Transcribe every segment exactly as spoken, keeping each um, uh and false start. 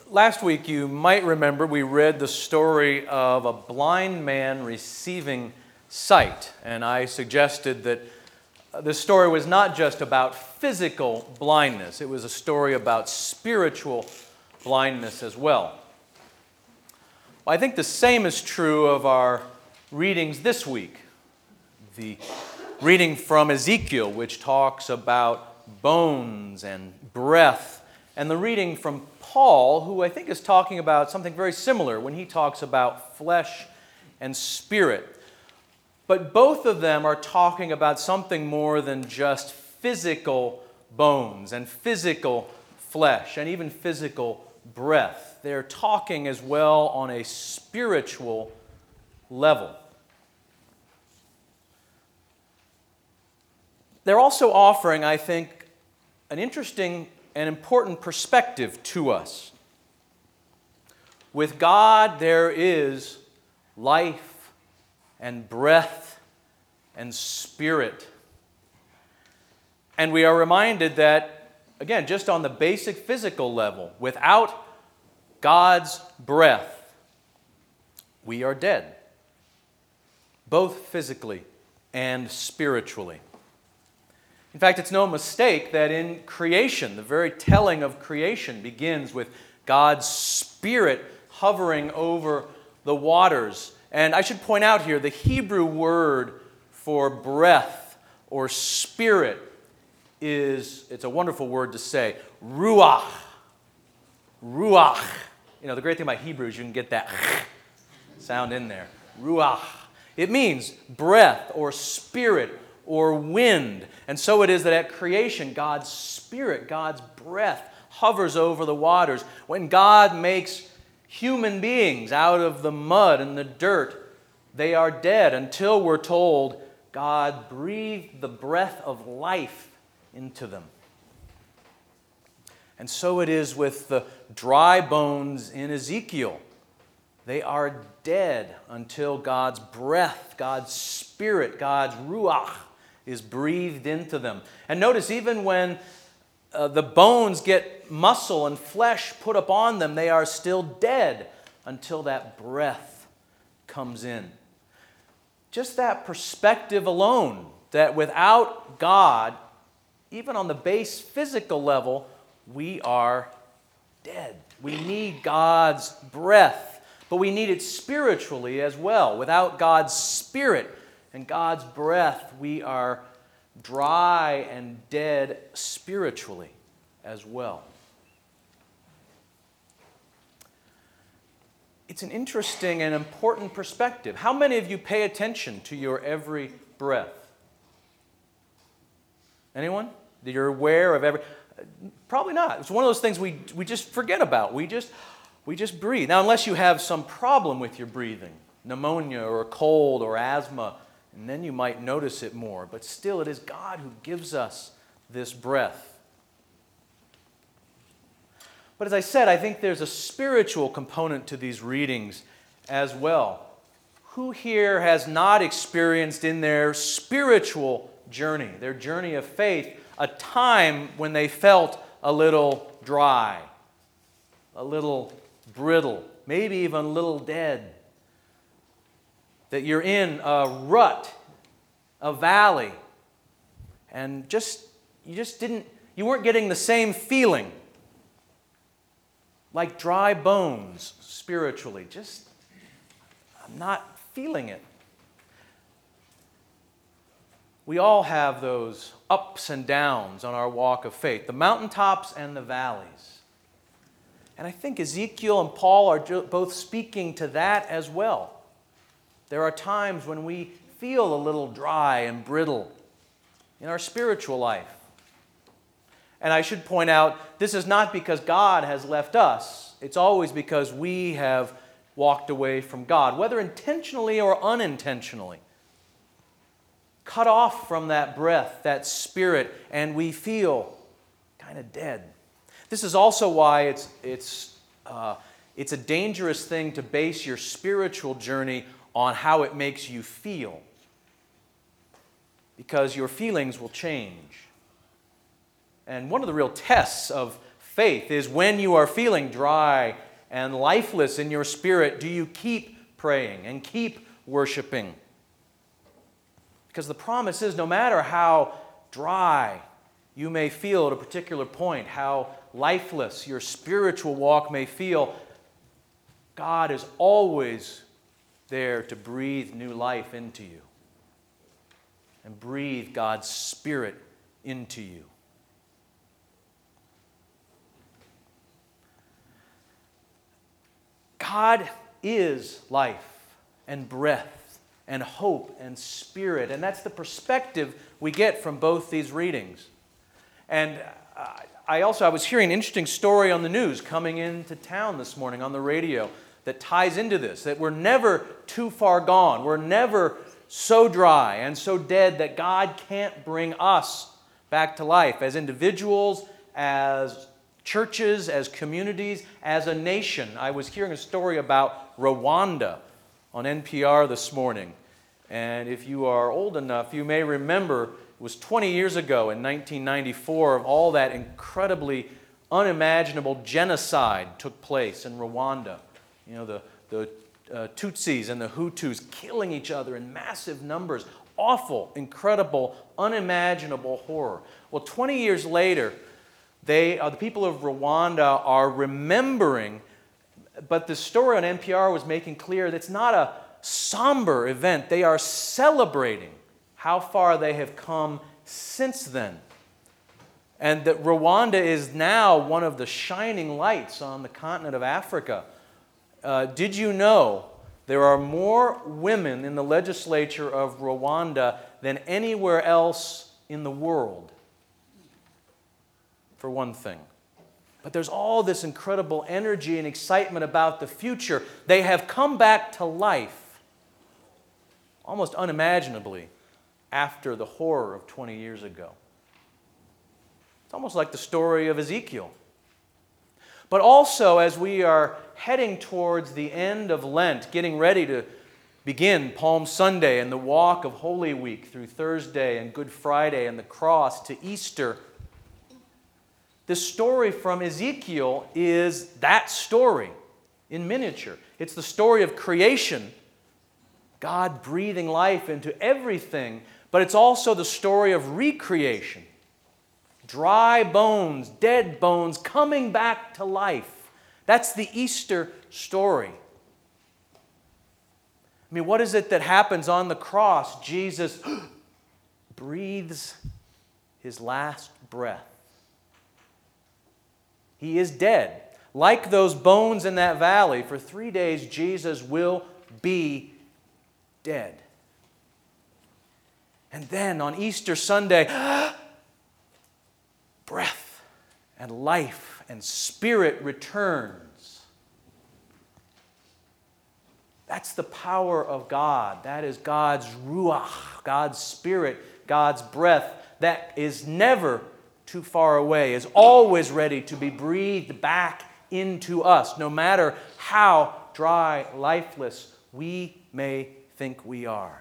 Last week, you might remember, we read the story of a blind man receiving sight. And I suggested that this story was not just about physical blindness, it was a story about spiritual blindness as well. Well, I think the same is true of our readings this week. The reading from Ezekiel, which talks about bones and breath, and the reading from Paul, who I think is talking about something very similar when he talks about flesh and spirit. But both of them are talking about something more than just physical bones and physical flesh and even physical breath. They're talking as well on a spiritual level. They're also offering, I think, an interesting and important perspective to us. With God, there is life and breath and spirit. And we are reminded that, again, just on the basic physical level, without God's breath, we are dead, both physically and spiritually. In fact, it's no mistake that in creation, the very telling of creation begins with God's Spirit hovering over the waters. And I should point out here, the Hebrew word for breath or spirit is, it's a wonderful word to say, ruach. Ruach. You know, the great thing about Hebrew is you can get that sound in there. Ruach. It means breath or spirit or wind. And so it is that at creation, God's Spirit, God's breath hovers over the waters. When God makes human beings out of the mud and the dirt, they are dead until we're told God breathed the breath of life into them. And so it is with the dry bones in Ezekiel. They are dead until God's breath, God's Spirit, God's ruach is breathed into them. And notice, even when uh, the bones get muscle and flesh put upon them, they are still dead until that breath comes in. Just that perspective alone, that without God, even on the base physical level, we are dead. We need God's breath, but we need it spiritually as well. Without God's Spirit and God's breath, we are dry and dead spiritually as well. It's an interesting and important perspective. How many of you pay attention to your every breath? Anyone? That you're aware of every... Probably not. It's one of those things we, we just forget about. We just, we just breathe. Now, unless you have some problem with your breathing, pneumonia or a cold or asthma, and then you might notice it more. But still, it is God who gives us this breath. But as I said, I think there's a spiritual component to these readings as well. Who here has not experienced in their spiritual journey, their journey of faith, a time when they felt a little dry, a little brittle, maybe even a little dead? That you're in a rut, a valley, and just you just didn't, you weren't getting the same feeling, like dry bones spiritually. Just, I'm not feeling it. We all have those ups and downs on our walk of faith, the mountaintops and the valleys. And I think Ezekiel and Paul are both speaking to that as well. There are times when we feel a little dry and brittle in our spiritual life. And I should point out, this is not because God has left us. It's always because we have walked away from God, whether intentionally or unintentionally. Cut off from that breath, that spirit, and we feel kind of dead. This is also why it's, it's, uh, it's a dangerous thing to base your spiritual journey on how it makes you feel, because your feelings will change. And one of the real tests of faith is when you are feeling dry and lifeless in your spirit, do you keep praying and keep worshiping? Because the promise is no matter how dry you may feel at a particular point, how lifeless your spiritual walk may feel, God is always there to breathe new life into you and breathe God's Spirit into you. God is life and breath and hope and spirit, and that's the perspective we get from both these readings. And I also, I was hearing an interesting story on the news coming into town this morning on the radio that ties into this, that we're never too far gone. We're never so dry and so dead that God can't bring us back to life as individuals, as churches, as communities, as a nation. I was hearing a story about Rwanda on N P R this morning. And if you are old enough, you may remember it was twenty years ago in nineteen ninety-four of all that incredibly unimaginable genocide took place in Rwanda. You know, the, the uh, Tutsis and the Hutus killing each other in massive numbers. Awful, incredible, unimaginable horror. Well, twenty years later, they, uh, the people of Rwanda are remembering, but the story on N P R was making clear that it's not a somber event. They are celebrating how far they have come since then. And that Rwanda is now one of the shining lights on the continent of Africa. Uh, did you know there are more women in the legislature of Rwanda than anywhere else in the world? For one thing. But there's all this incredible energy and excitement about the future. They have come back to life, almost unimaginably, after the horror of twenty years ago. It's almost like the story of Ezekiel. But also, as we are heading towards the end of Lent, getting ready to begin Palm Sunday and the walk of Holy Week through Thursday and Good Friday and the cross to Easter, this story from Ezekiel is that story in miniature. It's the story of creation, God breathing life into everything, but it's also the story of recreation. Dry bones, dead bones coming back to life. That's the Easter story. I mean, what is it that happens on the cross? Jesus breathes his last breath. He is dead. Like those bones in that valley, for three days Jesus will be dead. And then on Easter Sunday, breath and life and spirit returns. That's the power of God. That is God's ruach, God's spirit, God's breath that is never too far away, is always ready to be breathed back into us, no matter how dry, lifeless we may think we are.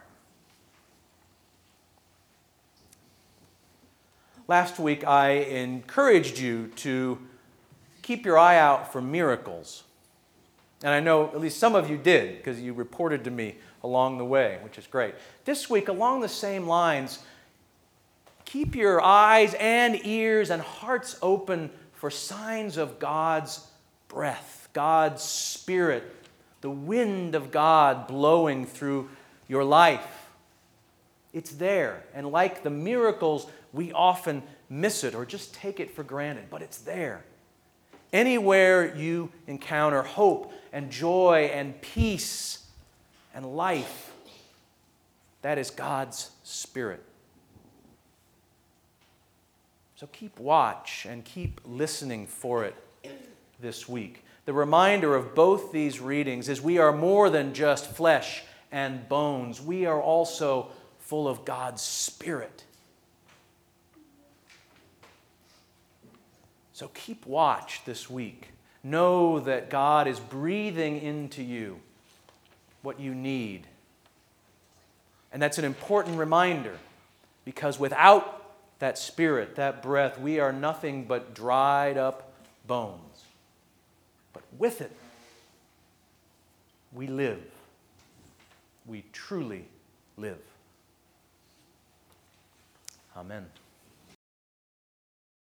Last week, I encouraged you to keep your eye out for miracles. And I know at least some of you did, because you reported to me along the way, which is great. This week, along the same lines, keep your eyes and ears and hearts open for signs of God's breath, God's Spirit, the wind of God blowing through your life. It's there. And like the miracles, we often miss it or just take it for granted, but it's there. Anywhere you encounter hope and joy and peace and life, that is God's Spirit. So keep watch and keep listening for it this week. The reminder of both these readings is we are more than just flesh and bones. We are also full of God's Spirit. So keep watch this week. Know that God is breathing into you what you need. And that's an important reminder, because without that Spirit, that breath, we are nothing but dried up bones. But with it, we live. We truly live. Amen.